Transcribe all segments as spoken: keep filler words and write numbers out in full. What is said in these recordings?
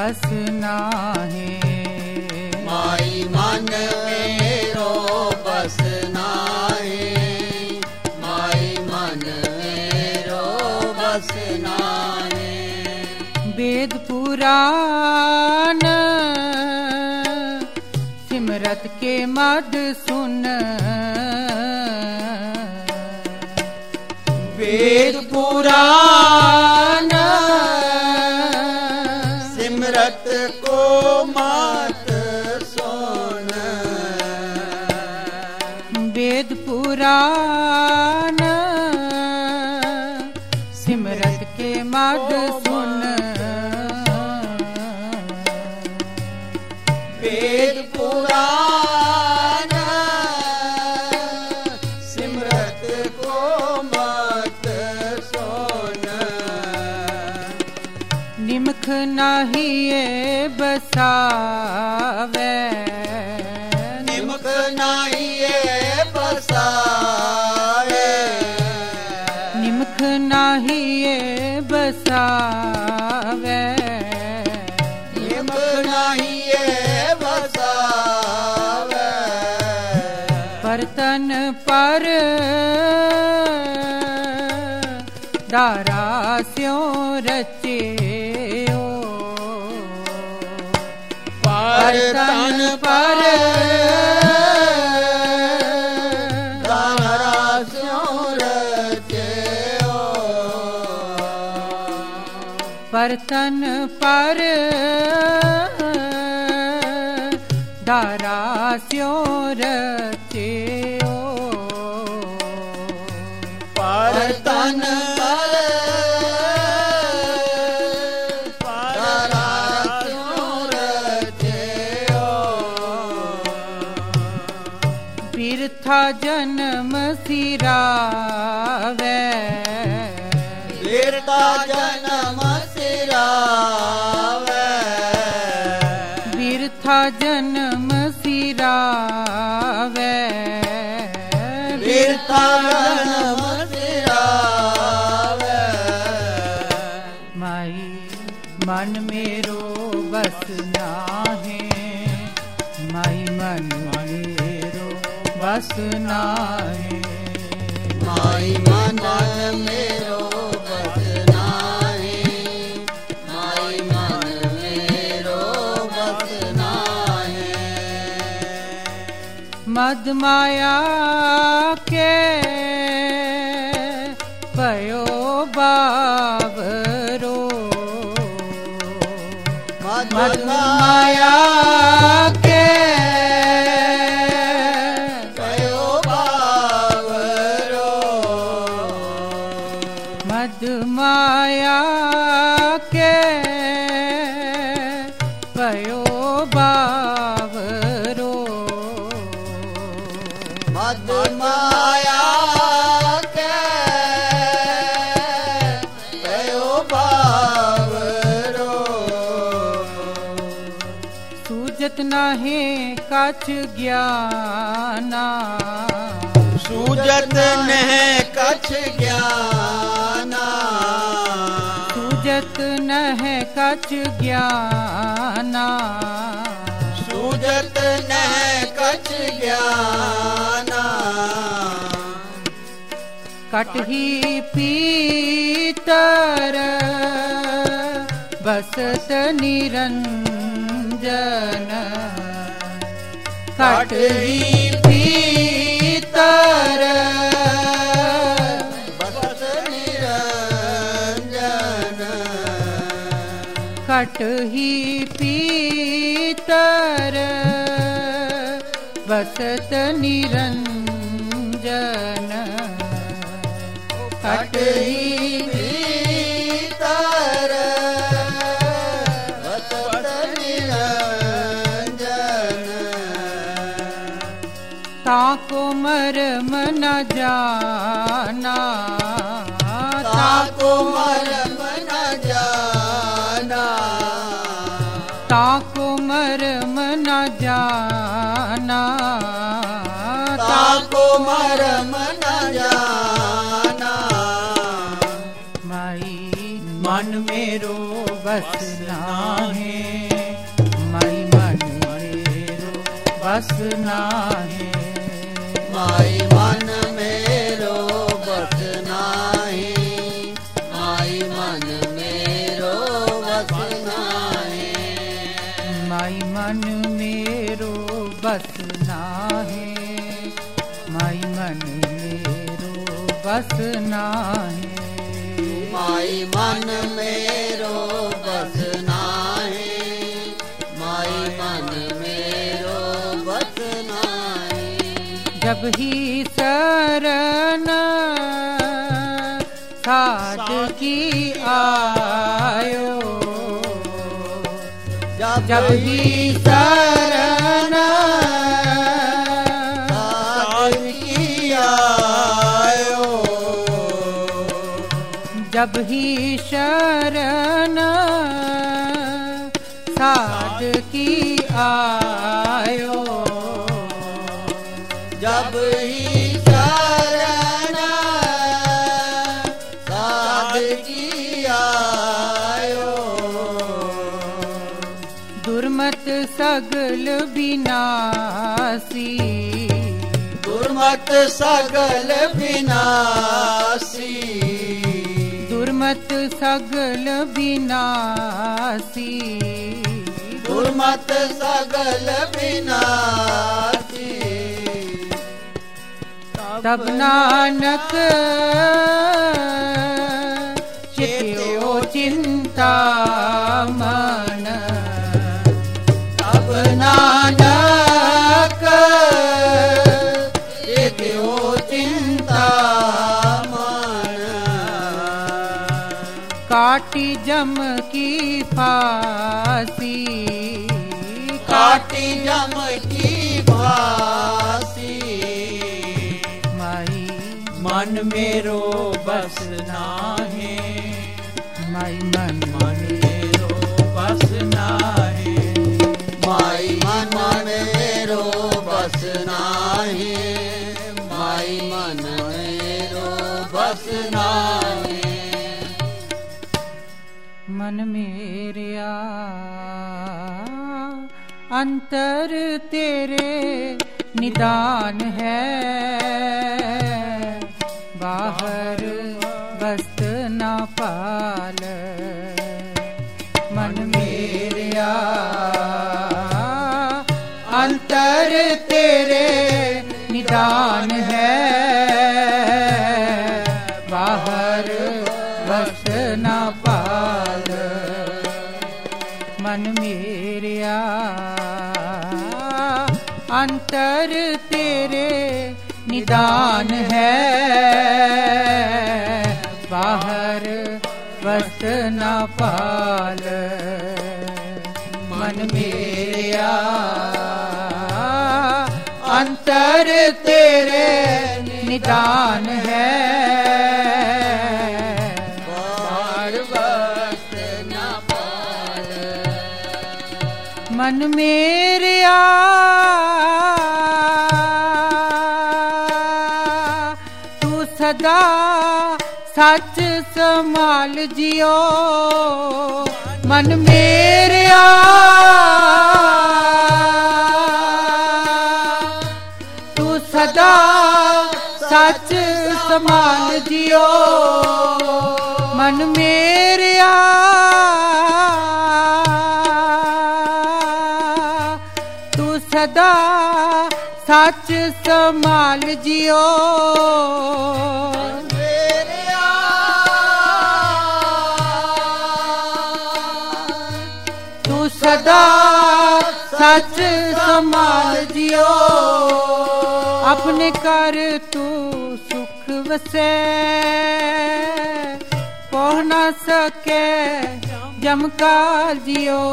बस नाहे। माई मन मेरो बस नाहे, माई मन मेरो बस नाहे। वेद पुराण सिमरत के मद सुन, वेद पुराण सिमरत को मत सुन। वेद पुराण सिमरत के मद सुन, वेद पुराण सिमरत को मत सुन। निमख नाही ये बसावे, निमख नाही ये बसावे, निमख नाही ये बसावे, निमख नाही ये बसावे। परतन पर दारा स्यों रचियो, परतन पर दारा स्यों रचियो, परतन पर दारा स्यों रचियो। परतन पर दारा स्यों रचियो। बिरथा जन्म सिरावे, बिरथा जन्म सिरावे, बिरथा जन्म सिरावे, बिरथा जन्म सिरावे। माई मन मेरो बस नाहे, माई मन मेरो बस नाहे। माई मन मेरो बस नाहे, माई मन मेरो बस नाहे। मद माया के पयो बावरो, मद माया के पयो बावरो, मद माया के पयो बावरो, मद माया के पयो बावरो। सूजत नाहे कछ ज्ञाना, सूजत नह कछ ज्ञाना, सूजत नह कछ ज्ञाना, सूजत नह कछ ज्ञाना। कटही पीतर बसत निरंजन, कटही पीतर बसत निरंजन, कटही पीतर बसत निरंजन, कटही भीतर बसत निरंजन। ताको मरम न जाना, ताको मरम न जाना, ताको मरम न जाना, ताको मरम न जाना। माई मन मेरो बस नाहे, बस नाहे। माई मन मेरो बस नाहे, माई मन मेरो बस नाहे। माई मन मेरो बस नाहे, माई मन मेरो बस नाहे। माई मन मेरो बस नाहे, माई मन मेरो बस नाहे। जब ही शरण साध की आयो, जब ही शरण साध की आयो, जब ही शरण साध की आयो, जब ही शरण साध की आयो। दुर्मत सगल विनाशी, दुर्मत सगल विनाशी, दुर्मत सगल विनाशी, दुर्मत सगल विनाशी। तब नानक चित्यो चिंता मन, तब नानक चित्यो चिंता मन। काटी जम की फांसी, काटी जम की फांसी। माई मन मेरो बस नाहे, माई मन मेरो बस नाहे। माई मन मेरो बस नाहे, माई मन मेरो बस नाहे। मन मेरिया अंतर तेरे निदान है, बाहर वस्त न पाल। मन मेरिया अंतर तेरे निदान है, बाहर वस्त न पाल। मन मेरिया अंतर तेरे निदान है, बाहर वस्त न पाल। मन मेरिया अंतर तेरे निदान है, बाहर वस्त न पाल। मन मेरिया तू सदा सच संभाल जियो। मन मेरिया तू सदा सच संभाल जियो। मन मेरिया तू सदा सच संभाल जियो। तू सदा सच संभाल जियो। अपने कर तू सुख वसे, पह न सके जमकाल जियो।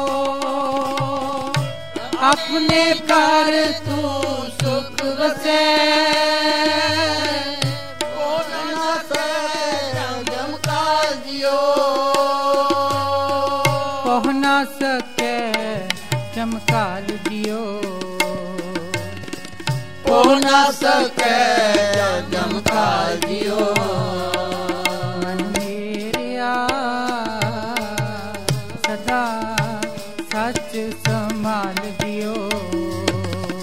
अपने कर तू सुख वसे, पह न सके जमकाल जियो। पह न सके जमकाल जियो। पह न सके जमकाल जियो। मन मेरिया सदा सच संभाल जियो।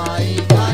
माई गाय